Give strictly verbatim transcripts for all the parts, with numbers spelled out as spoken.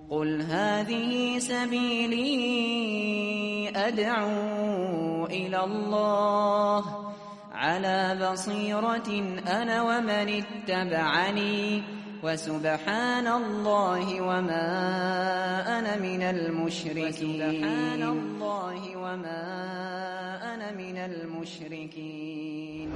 قل هذه سبيلي أدعو إلى الله على بصيرة أنا ومن اتبعني وسبحان الله وما أنا من المشركين وسبحان الله وما أنا من المشركين.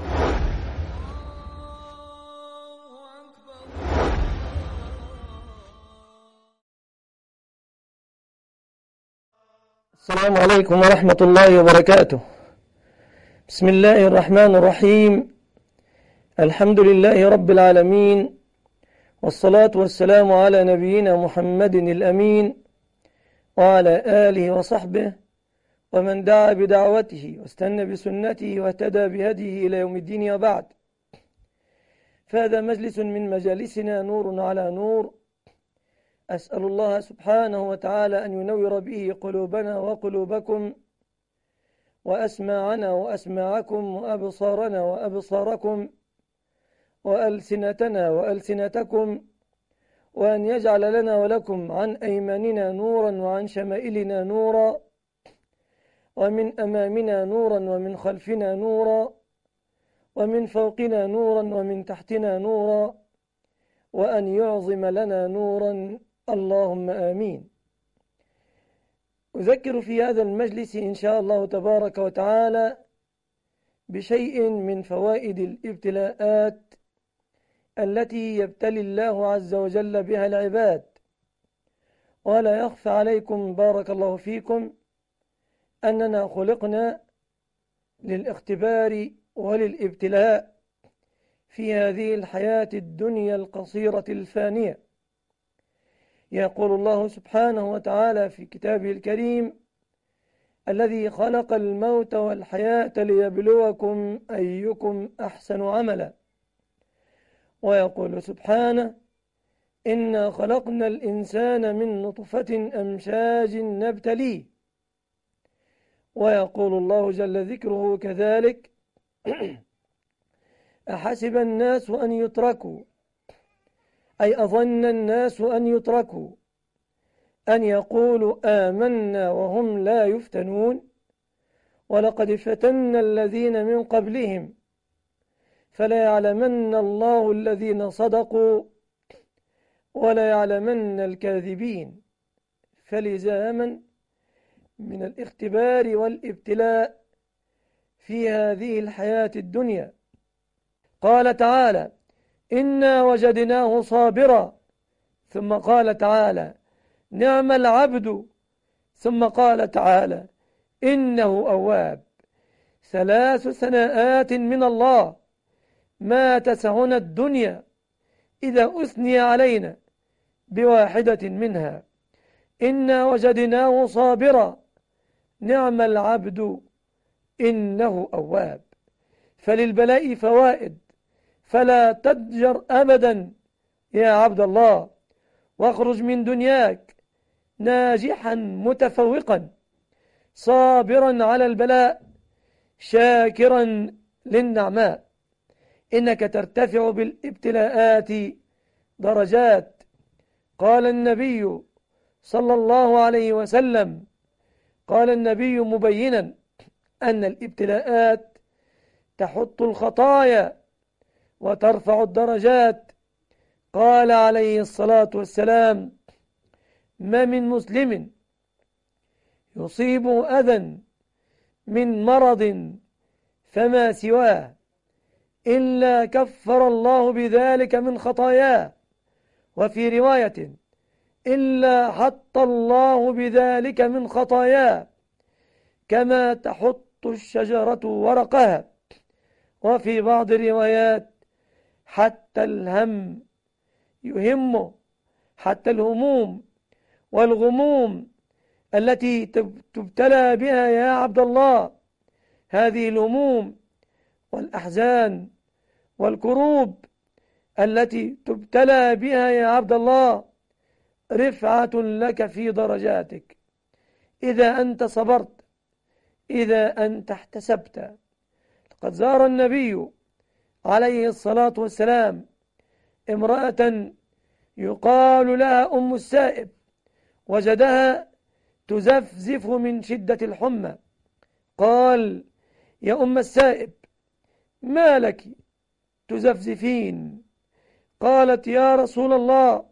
السلام عليكم ورحمة الله وبركاته. بسم الله الرحمن الرحيم. الحمد لله رب العالمين، والصلاة والسلام على نبينا محمد الأمين وعلى آله وصحبه ومن دعا بدعوته واستنى بسنته واهتدى بهديه إلى يوم الدين. وبعد، فهذا مجلس من مجالسنا نور على نور، أسأل الله سبحانه وتعالى أن ينور به قلوبنا وقلوبكم وأسماعنا وأسماعكم وأبصارنا وأبصاركم وألسنتنا وألسنتكم، وأن يجعل لنا ولكم عن أيماننا نورا وعن شمائلنا نورا ومن أمامنا نورا ومن خلفنا نورا ومن فوقنا نورا ومن تحتنا نورا، وأن يعظم لنا نورا، اللهم آمين. أذكر في هذا المجلس إن شاء الله تبارك وتعالى بشيء من فوائد الابتلاءات التي يبتلي الله عز وجل بها العباد. ولا يخفى عليكم بارك الله فيكم أننا خلقنا للاختبار وللابتلاء في هذه الحياة الدنيا القصيرة الفانية. يقول الله سبحانه وتعالى في كتابه الكريم: الذي خلق الموت والحياة ليبلوكم أيكم أحسن عملا. ويقول سبحانه: إنا خلقنا الإنسان من نطفة أمشاج نبتليه. ويقول الله جل ذكره كذلك: أحسب الناس أن يتركوا، أي أظن الناس أن يتركوا أن يقولوا آمنا وهم لا يفتنون، ولقد فتنا الذين من قبلهم فلا يعلمن الله الذين صدقوا ولا يعلمن الكاذبين. فلزاما من الاختبار والابتلاء في هذه الحياة الدنيا. قال تعالى: إنا وجدناه صابرا، ثم قال تعالى: نعم العبد، ثم قال تعالى: إنه أواب. ثلاث ثناءات من الله ما تسعنا الدنيا إذا أثني علينا بواحدة منها. إنا وجدناه صابرا، نعم العبد، إنه أواب. فللبلاء فوائد، فلا تضجر أبدا يا عبد الله، واخرج من دنياك ناجحا متفوقا صابرا على البلاء شاكرا للنعماء. إنك ترتفع بالابتلاءات درجات. قال النبي صلى الله عليه وسلم، قال النبي مبينا أن الابتلاءات تحط الخطايا وترفع الدرجات. قال عليه الصلاة والسلام: ما من مسلم يصيبه أذى من مرض فما سواه إلا كفر الله بذلك من خطاياه، وفي رواية: إلا حط الله بذلك من خطاياه كما تحط الشجرة ورقها. وفي بعض الروايات: حتى الهم يهمه، حتى الهموم والغموم التي تبتلى بها يا عبد الله، هذه الهموم والأحزان والكروب التي تبتلى بها يا عبد الله رفعة لك في درجاتك إذا أنت صبرت، إذا أنت احتسبت. لقد زار النبي عليه الصلاة والسلام امرأة يقال لها أم السائب، وجدها تزفزف من شدة الحمى. قال: يا أم السائب، ما لك تزفزفين؟ قالت: يا رسول الله،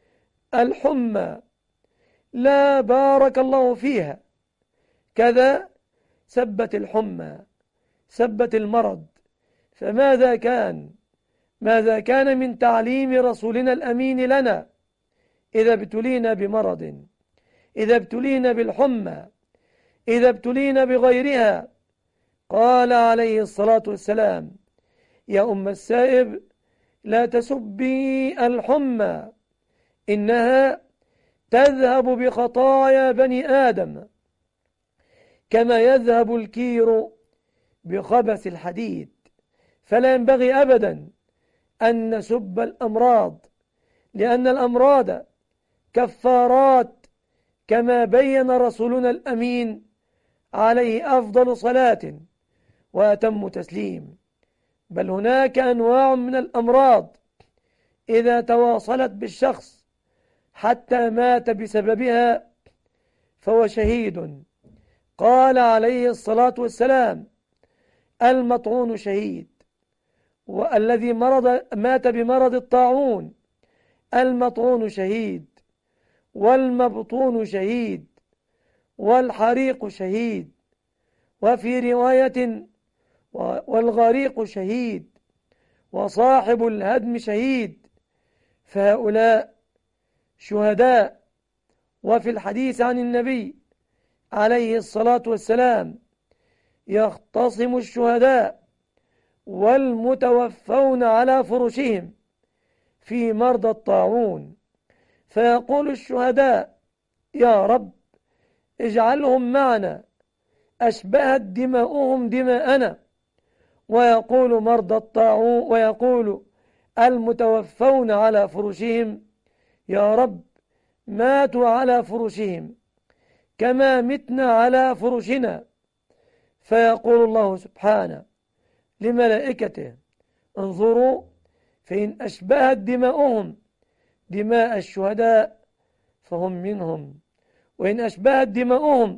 الحمى لا بارك الله فيها. كذا سبت الحمى، سبت المرض. فماذا كان ماذا كان من تعليم رسولنا الأمين لنا إذا ابتلينا بمرض، إذا ابتلينا بالحمى، إذا ابتلينا بغيرها؟ قال عليه الصلاة والسلام: يا أم السائب، لا تسبي الحمى، إنها تذهب بخطايا بني آدم كما يذهب الكير بخبث الحديد. فلا ينبغي أبدا أن نسب الأمراض، لأن الأمراض كفارات كما بين رسولنا الأمين عليه أفضل صلاة وأتم تسليم. بل هناك أنواع من الأمراض إذا تواصلت بالشخص حتى مات بسببها فهو شهيد. قال عليه الصلاة والسلام: المطعون شهيد. والذي مرض مات بمرض الطاعون المطعون شهيد، والمبطون شهيد، والحريق شهيد، وفي رواية: والغريق شهيد، وصاحب الهدم شهيد. فهؤلاء شهداء. وفي الحديث عن النبي عليه الصلاة والسلام: يختصم الشهداء والمتوفون على فرشهم في مرضى الطاعون، فيقول الشهداء: يا رب اجعلهم معنا، أشبهت دماؤهم دماءنا. ويقول مرضى الطاعون ويقول المتوفون على فرشهم: يا رب ماتوا على فرشهم كما متنا على فرشنا. فيقول الله سبحانه لملائكته: انظروا، فإن أشبهت دماؤهم دماء الشهداء فهم منهم، وإن أشبهت دماؤهم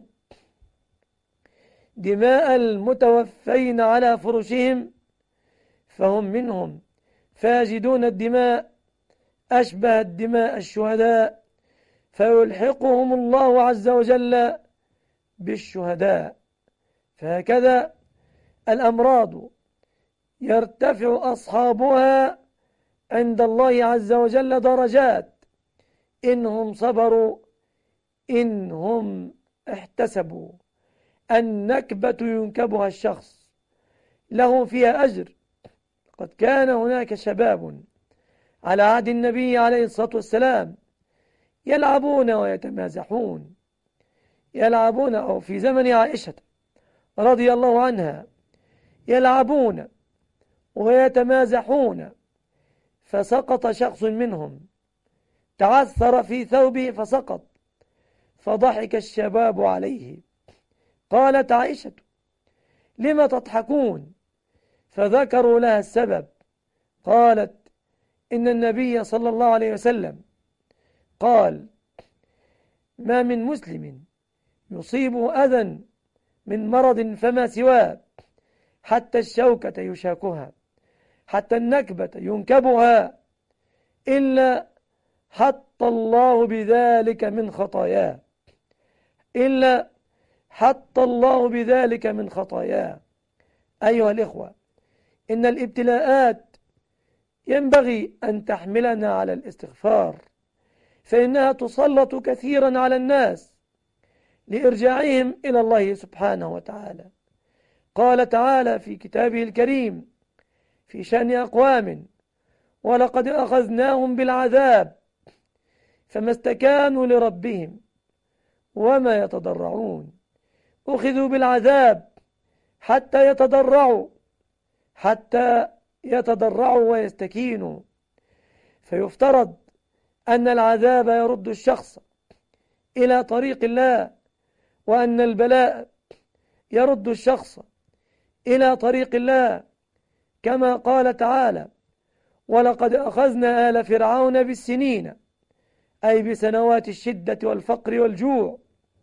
دماء المتوفين على فرشهم فهم منهم. فيجدون الدماء أشبهت دماء الشهداء فيلحقهم الله عز وجل بالشهداء. فهكذا الأمراض يرتفع أصحابها عند الله عز وجل درجات، إنهم صبروا، إنهم احتسبوا. النكبة ينكبها الشخص له فيها أجر. قد كان هناك شباب على عهد النبي عليه الصلاة والسلام يلعبون ويتمازحون، يلعبون أو في زمن عائشة رضي الله عنها يلعبون ويتمازحون، فسقط شخص منهم، تعثر في ثوبه فسقط، فضحك الشباب عليه. قالت عائشة: لم تضحكون؟ فذكروا لها السبب. قالت: إن النبي صلى الله عليه وسلم قال: ما من مسلم يصيبه أذى من مرض فما سواه، حتى الشوكة يشاكها، حتى النكبة ينكبها، إلا حط الله بذلك من خطاياه، إلا حط الله بذلك من خطاياه. أيها الإخوة، إن الابتلاءات ينبغي أن تحملنا على الاستغفار، فإنها تسلط كثيرا على الناس لإرجاعهم إلى الله سبحانه وتعالى. قال تعالى في كتابه الكريم في شأن أقوام: ولقد أخذناهم بالعذاب فما استكانوا لربهم وما يتضرعون. أخذوا بالعذاب حتى يتضرعوا حتى يتضرعوا ويستكينوا. فيفترض أن العذاب يرد الشخص إلى طريق الله، وأن البلاء يرد الشخص إلى طريق الله، كما قال تعالى: ولقد أخذنا آل فرعون بالسنين، أي بسنوات الشدة والفقر والجوع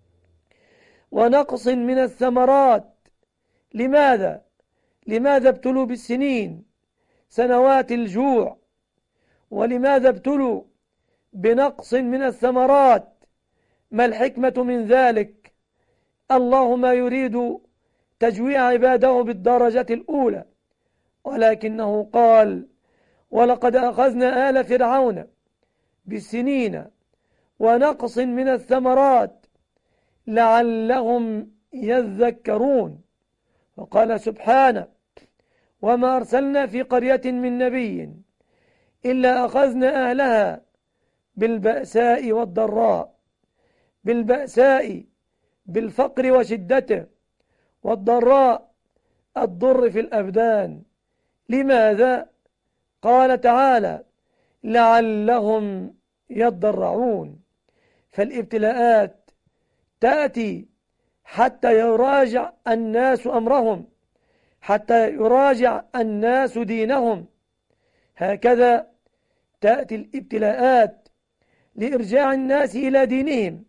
ونقص من الثمرات. لماذا؟ لماذا ابتلوا بالسنين سنوات الجوع؟ ولماذا ابتلوا بنقص من الثمرات؟ ما الحكمة من ذلك؟ الله ما يريد تجويع عباده بالدرجة الأولى، ولكنه قال: ولقد أخذنا آل فرعون بالسنين ونقص من الثمرات لعلهم يذكرون. وقال سبحانه: وما أرسلنا في قرية من نبي إلا أخذنا أهلها بالبأساء والضراء. بالبأساء بالفقر وشدته، والضراء الضر في الأبدان. لماذا؟ قال تعالى: لعلهم يضرعون. فالابتلاءات تأتي حتى يراجع الناس أمرهم، حتى يراجع الناس دينهم. هكذا تأتي الابتلاءات لإرجاع الناس إلى دينهم.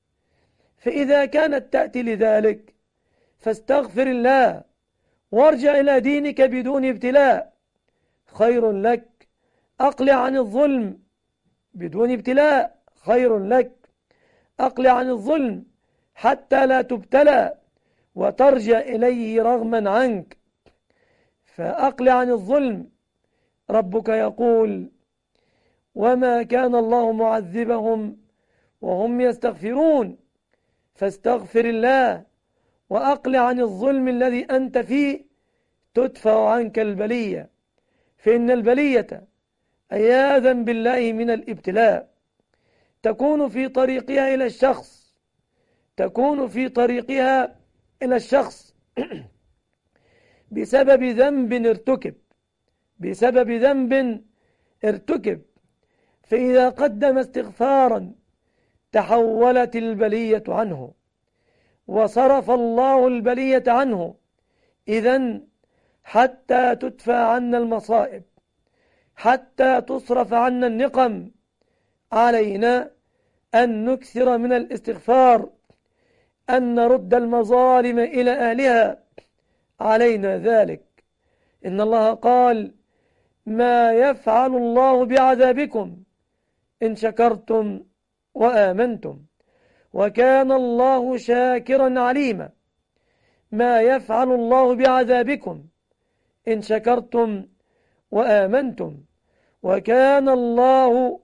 فإذا كانت تأتي لذلك فاستغفر الله وارجع إلى دينك بدون ابتلاء، خير لك. أقلع عن الظلم بدون ابتلاء، خير لك. أقلع عن الظلم حتى لا تبتلى وترجع إليه رغما عنك. فأقلع عن الظلم. ربك يقول: وما كان الله معذبهم وهم يستغفرون. فاستغفر الله وأقلع عن الظلم الذي أنت فيه، تدفع عنك البلية. فإن البلية عياذا بالله من الابتلاء تكون في طريقها إلى الشخص تكون في طريقها إلى الشخص بسبب ذنب ارتكب بسبب ذنب ارتكب فإذا قدم استغفارا تحولت البلية عنه وصرف الله البلية عنه. إذن حتى تدفع عنا المصائب، حتى تصرف عنا النقم، علينا أن نكثر من الاستغفار، أن نرد المظالم إلى أهلها. علينا ذلك. إن الله قال: ما يفعل الله بعذابكم إن شكرتم وآمنتم وكان الله شاكرا عليما. ما يفعل الله بعذابكم إن شكرتم وآمنتم وكان الله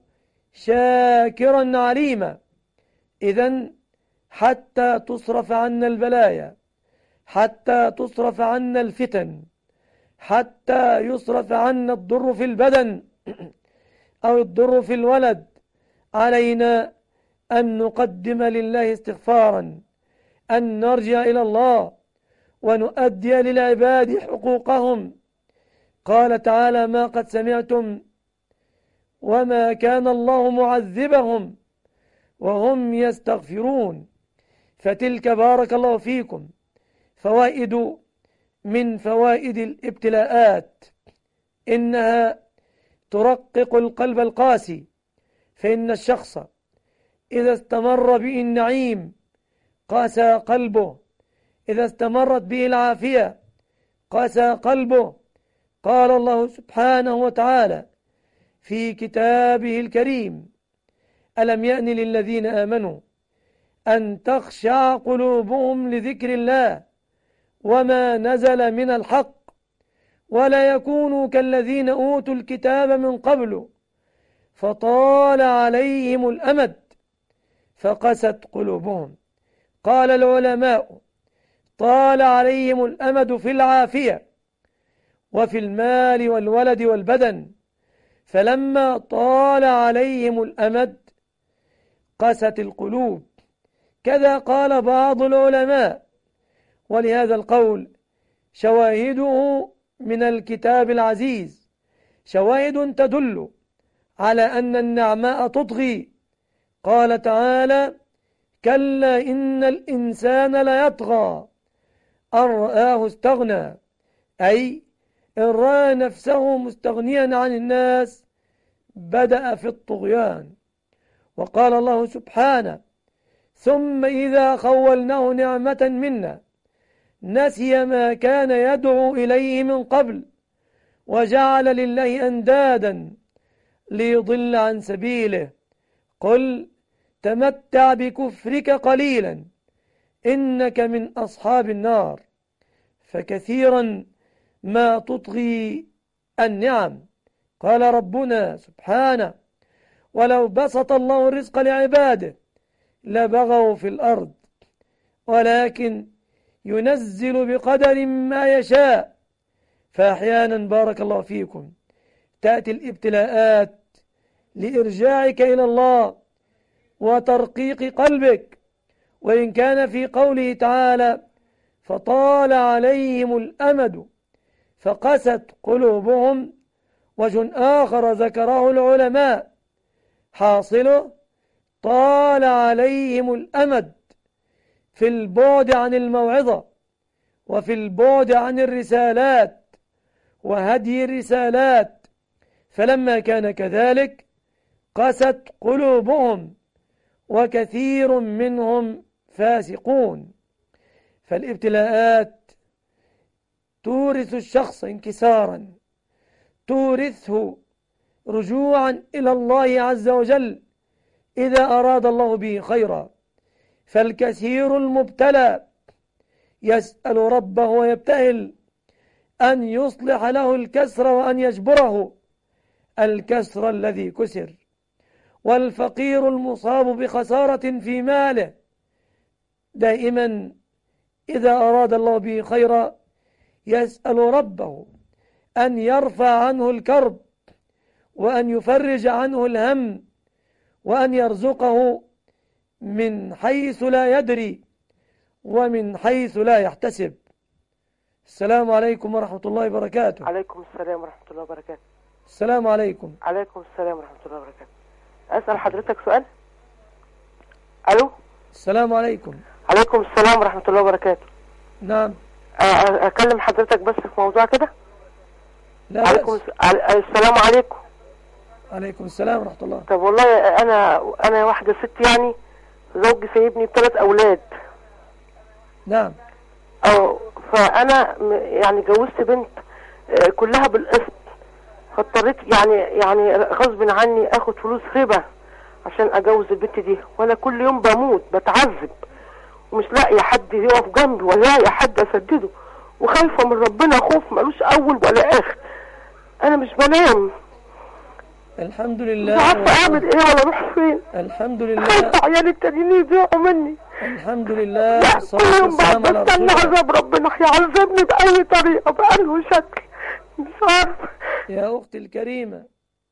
شاكرا عليما. إذن حتى تصرف عنا البلايا، حتى تصرف عنا الفتن، حتى يصرف عنا الضر في البدن أو الضر في الولد، علينا أن نقدم لله استغفارا، أن نرجع إلى الله ونؤدي للعباد حقوقهم. قال تعالى: ما قد سمعتم وما كان الله معذبهم وهم يستغفرون. فتلك بارك الله فيكم فوائد من فوائد الابتلاءات. إنها ترقق القلب القاسي، فإن الشخص إذا استمر به النعيم قاسى قلبه، إذا استمرت به العافية قاسى قلبه. قال الله سبحانه وتعالى في كتابه الكريم: ألم يأن للذين آمنوا أن تخشع قلوبهم لذكر الله وما نزل من الحق ولا يكونوا كالذين أوتوا الكتاب من قبل فطال عليهم الأمد فقست قلوبهم. قال العلماء: طال عليهم الأمد في العافية وفي المال والولد والبدن، فلما طال عليهم الأمد قست القلوب. كذا قال بعض العلماء، ولهذا القول شواهده من الكتاب العزيز، شواهد تدل على أن النعماء تطغي. قال تعالى: كلا إن الإنسان ليطغى أن رآه استغنى، أي إن رأى نفسه مستغنيا عن الناس بدأ في الطغيان. وقال الله سبحانه: ثم إذا خولناه نعمة منا نسي ما كان يدعو إليه من قبل وجعل لله أندادا ليضل عن سبيله. قل تمتع بكفرك قليلا إنك من أصحاب النار. فكثيرا ما تطغي النعم. قال ربنا سبحانه: ولو بسط الله الرزق لعباده لبغوا في الأرض ولكن ينزل بقدر ما يشاء. فأحيانا بارك الله فيكم تأتي الابتلاءات لإرجاعك إلى الله وترقيق قلبك، وإن كان في قوله تعالى: فطال عليهم الأمد فقست قلوبهم، وجه آخر ذكره العلماء حاصله طال عليهم الأمد في البعد عن الموعظة وفي البعد عن الرسالات وهدي الرسالات، فلما كان كذلك قست قلوبهم وكثير منهم فاسقون. فالابتلاءات تورث الشخص انكسارا، تورثه رجوعا إلى الله عز وجل إذا أراد الله به خيرا. فالكثير المبتلى يسأل ربه ويبتهل أن يصلح له الكسر وأن يجبره الكسر الذي كسر. والفقير المصاب بخسارة في ماله دائما إذا أراد الله به خيرا يسأل ربه أن يرفع عنه الكرب وأن يفرج عنه الهم وأن يرزقه من حيث لا يدري ومن حيث لا يحتسب. السلام عليكم ورحمة الله وبركاته. عليكم السلام ورحمة الله وبركاته. السلام عليكم. عليكم السلام ورحمة الله وبركاته. أسأل حضرتك سؤال. ألو. السلام عليكم. عليكم السلام ورحمة الله وبركاته. نعم. أكلم حضرتك بس في موضوع كده. لا عليكم بأس. السلام عليكم. عليكم السلام ورحمة الله. طب والله أنا أنا واحدة ست، يعني زوجي سايبني بثلاث أولاد. نعم. أو فأنا يعني جوزت بنت كلها بالقسط، فاضطريت يعني يعني غصب عني اخد فلوس ربا عشان اجوز البنت دي، وانا كل يوم بموت بتعذب ومش لاقي حد يقف جنبي ولا لاقي حد اسدده، وخايفه من ربنا خوف ملوش اول ولا اخر. انا مش بنام، الحمد لله، مش عارفه اعمل ايه ولا اروح فين. الحمد لله، خايفه عيالي التانيين يضيعوا مني. الحمد لله. كل يوم بستنى عذاب ربنا هيعذبني باي طريقه باي شكل، مش عارفه. يا أختي الكريمة،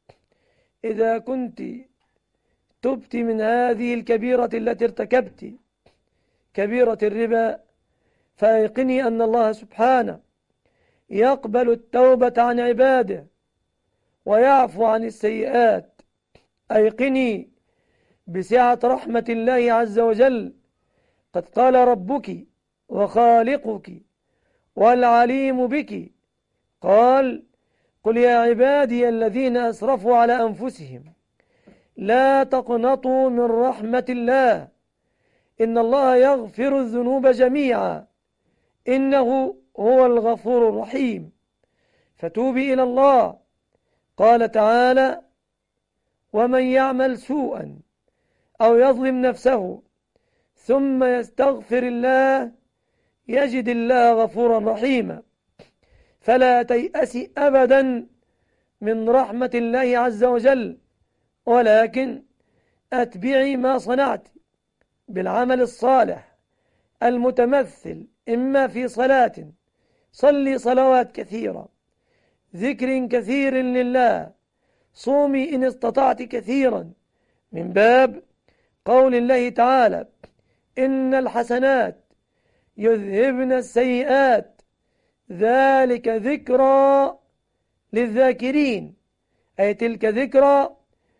إذا كنت تبت من هذه الكبيرة التي ارتكبت، كبيرة الربا، فأيقني أن الله سبحانه يقبل التوبة عن عباده ويعفو عن السيئات. أيقني بسعة رحمة الله عز وجل. قد قال ربك وخالقك والعليم بك، قال: قل يا عبادي الذين أسرفوا على أنفسهم لا تقنطوا من رحمة الله إن الله يغفر الذنوب جميعا إنه هو الغفور الرحيم. فتوبي إلى الله. قال تعالى: ومن يعمل سوءا أو يظلم نفسه ثم يستغفر الله يجد الله غفورا رحيما. فلا تيأسي أبدا من رحمة الله عز وجل، ولكن أتبعي ما صنعت بالعمل الصالح المتمثل إما في صلاة، صلي صلوات كثيرة، ذكر كثير لله، صومي إن استطعت كثيرا، من باب قول الله تعالى: إن الحسنات يذهبن السيئات ذلك ذكرى للذاكرين، أي تلك ذكرى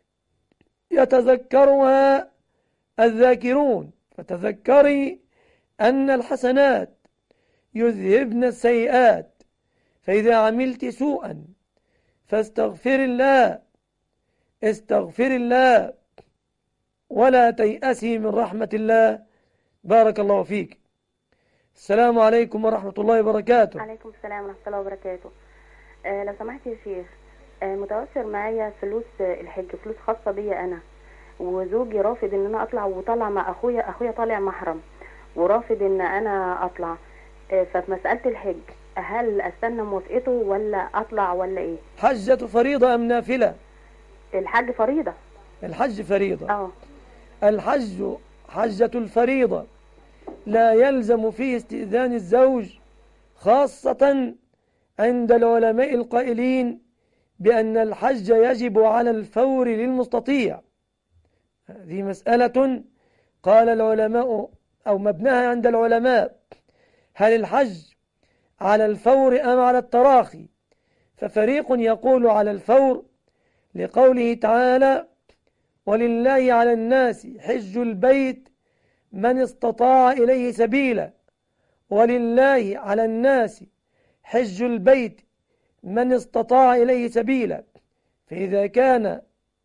يتذكرها الذاكرون. فتذكري أن الحسنات يذهبن السيئات، فإذا عملت سوءا فاستغفر الله، استغفر الله ولا تيأسي من رحمة الله. بارك الله فيك. السلام عليكم ورحمة الله وبركاته. عليكم السلام ورحمة الله وبركاته. آه لو سمحت يا شيخ، آه متوفر معايا فلوس آه الحج، فلوس خاصة بيا أنا، وزوجي رافض إن أنا أطلع، وطلع مع أخويا، أخويا طالع محرم ورافض إن أنا أطلع. آه ففي مسألة الحج هل أستنى موافقته ولا أطلع ولا إيه؟ حجة فريضة أم نافلة؟ الحج فريضة. الحج فريضة. اه الحج حجة الفريضة لا يلزم فيه استئذان الزوج، خاصة عند العلماء القائلين بأن الحج يجب على الفور للمستطيع. هذه مسألة قال العلماء أو مبناها عند العلماء، هل الحج على الفور أم على التراخي؟ ففريق يقول على الفور لقوله تعالى: ولله على الناس حج البيت من استطاع إليه سبيلا. ولله على الناس حج البيت من استطاع إليه سبيلا. فإذا كان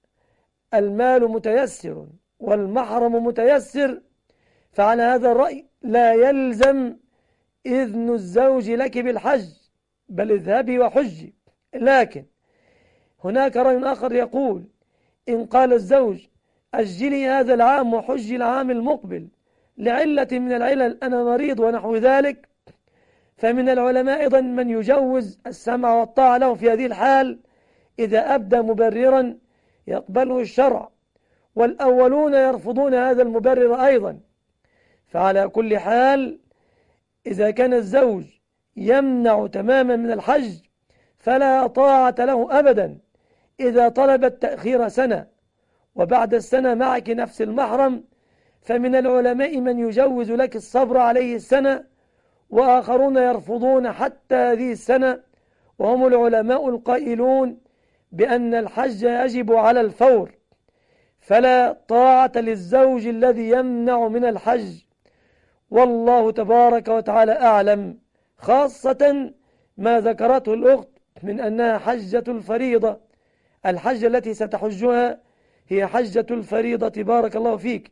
المال متيسر والمحرم متيسر فعلى هذا الرأي لا يلزم إذن الزوج لك بالحج، بل اذهبي وحجي. لكن هناك رأي آخر يقول: إن قال الزوج أجلي هذا العام وحجي العام المقبل لعلة من العلل، أنا مريض ونحو ذلك، فمن العلماء أيضا من يجوز السمع والطاعة له في هذه الحال إذا أبدى مبررا يقبله الشرع، والأولون يرفضون هذا المبرر أيضا. فعلى كل حال إذا كان الزوج يمنع تماما من الحج فلا طاعة له أبدا إذا طلب التأخير سنة وبعد السنة معك نفس المحرم، فمن العلماء من يجوز لك الصبر عليه السنة، وآخرون يرفضون حتى هذه السنة، وهم العلماء القائلون بأن الحج يجب على الفور، فلا طاعة للزوج الذي يمنع من الحج. والله تبارك وتعالى أعلم، خاصة ما ذكرته الأخت من أنها حجة الفريضة. الحجة التي ستحجها هي حجة الفريضة. بارك الله فيك.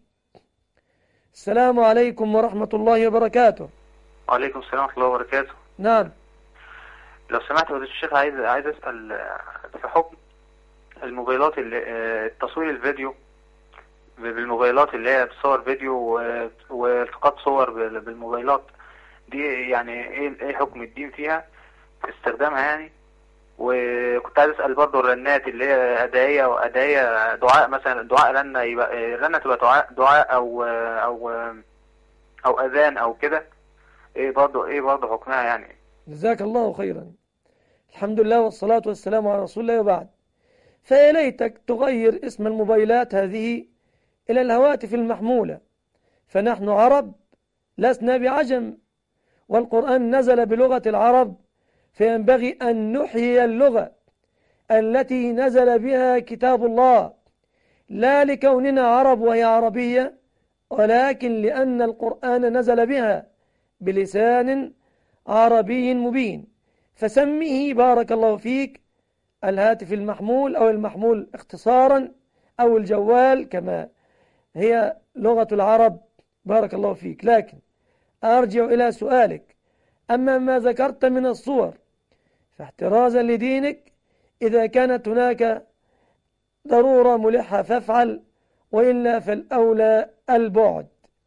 السلام عليكم ورحمة الله وبركاته. وعليكم السلام ورحمة الله وبركاته. نعم. لو سمحت يا الشيخ، عايز عايز أسأل في حكم الموبايلات اللي تصوير الفيديو بالموبايلات اللي هي بتصور فيديو والتقاط صور بالموبايلات دي، يعني ايه ايه حكم الدين فيها في استخدامها يعني؟ وكنت عايز اسال برضه الرنات اللي هي هدايا وهدايا دعاء، مثلا دعاء رنه، يبقى الرنه تبقى دعاء دعاء او او او اذان او كده، ايه برضه ايه برضه حكمها يعني؟ جزاك الله خيرا. الحمد لله والصلاة والسلام على رسول الله، وبعد، فيا ليتك تغير اسم الموبايلات هذه إلى الهواتف المحمولة، فنحن عرب لسنا بعجم، والقرآن نزل بلغة العرب، فينبغي أن نحيي اللغة التي نزل بها كتاب الله، لا لكوننا عرب وهي عربية، ولكن لأن القرآن نزل بها بلسان عربي مبين. فسميه بارك الله فيك الهاتف المحمول أو المحمول اختصارا، أو الجوال كما هي لغة العرب. بارك الله فيك. لكن أرجع إلى سؤالك، أما ما ذكرت من الصور فاحترازا لدينك إذا كانت هناك ضرورة ملحة فافعل، وإلا فالأولى البعد.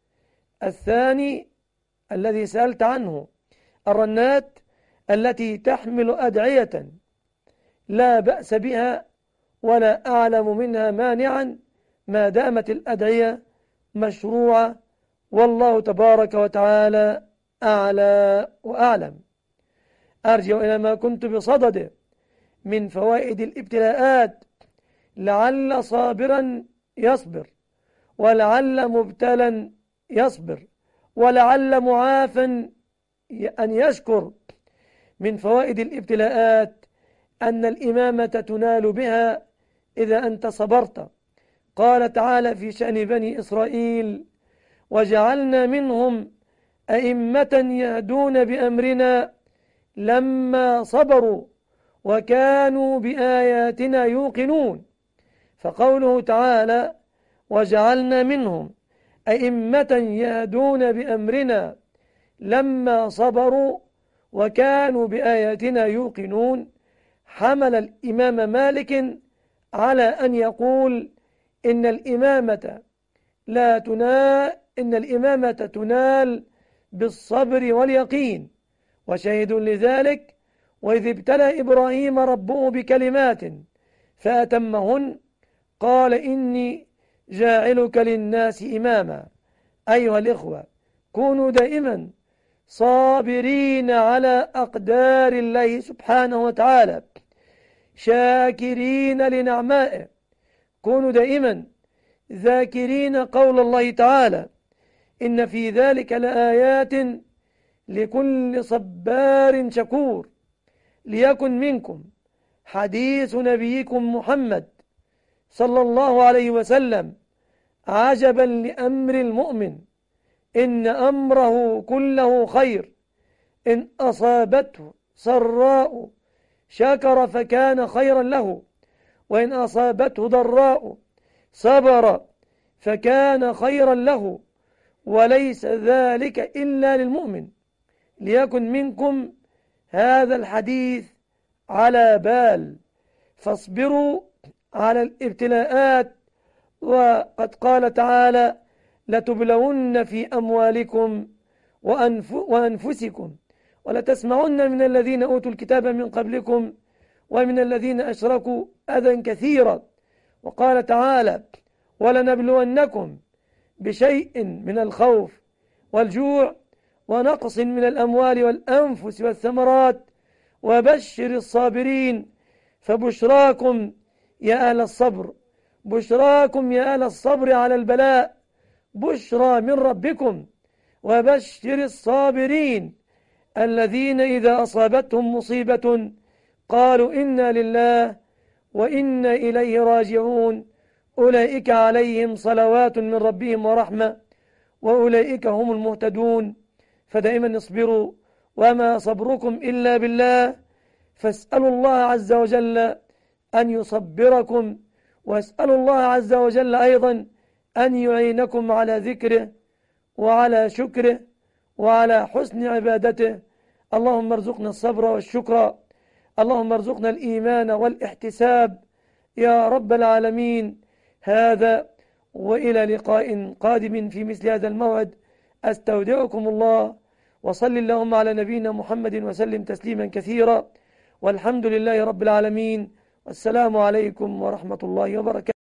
الثاني الذي سألت عنه، الرنات التي تحمل أدعية لا بأس بها ولا أعلم منها مانعا ما دامت الأدعية مشروعة، والله تبارك وتعالى أعلى وأعلم. أرجع إلى ما كنت بصدده من فوائد الابتلاءات، لعل صابرا يصبر، ولعل مبتلا يصبر، ولعل معافا أن يشكر. من فوائد الابتلاءات أن الإمامة تنال بها إذا أنت صبرت. قال تعالى في شأن بني إسرائيل: وجعلنا منهم أئمة يهدون بأمرنا لما صبروا وكانوا بآياتنا يوقنون. فقوله تعالى: وجعلنا منهم أئمة يهدون بأمرنا لما صبروا وكانوا بآياتنا يوقنون، حمل الإمام مالك على أن يقول إن الإمامة لا تنال إن الإمامة تنال بالصبر واليقين، وشهد لذلك: وإذ ابتلى إبراهيم ربه بكلمات فأتمهن قال إني جاعلك للناس إماما. أيها الإخوة، كونوا دائما صابرين على أقدار الله سبحانه وتعالى، شاكرين لنعمائه. كونوا دائما ذاكرين قول الله تعالى: إن في ذلك لآيات لكل صبار شكور. ليكن منكم حديث نبيكم محمد صلى الله عليه وسلم عجبا لأمر المؤمن، إن أمره كله خير، إن أصابته سراء شكر فكان خيرا له، وإن أصابته ضراء صبر فكان خيرا له، وليس ذلك إلا للمؤمن. ليكن منكم هذا الحديث على بال، فاصبروا على الابتلاءات. وقد قال تعالى: لتبلون في أموالكم وأنف وأنفسكم ولتسمعن من الذين أوتوا الكتاب من قبلكم ومن الذين أشركوا أذى كثيرا. وقال تعالى: ولنبلونكم بشيء من الخوف والجوع ونقص من الأموال والأنفس والثمرات وبشر الصابرين. فبشراكم يا أهل الصبر، بشراكم يا أهل الصبر على البلاء، بشرى من ربكم. وبشر الصابرين الذين إذا أصابتهم مصيبة قالوا إنا لله وإنا إليه راجعون، أولئك عليهم صلوات من ربهم ورحمة وأولئك هم المهتدون. فدائما اصبروا وما صبركم إلا بالله، فاسألوا الله عز وجل أن يصبركم، واسألوا الله عز وجل أيضا أن يعينكم على ذكره وعلى شكره وعلى حسن عبادته. اللهم ارزقنا الصبر والشكر، اللهم ارزقنا الإيمان والاحتساب يا رب العالمين. هذا وإلى لقاء قادم في مثل هذا الموعد، أستودعكم الله، وصل اللهم على نبينا محمد وسلم تسليما كثيرا، والحمد لله رب العالمين، والسلام عليكم ورحمة الله وبركاته.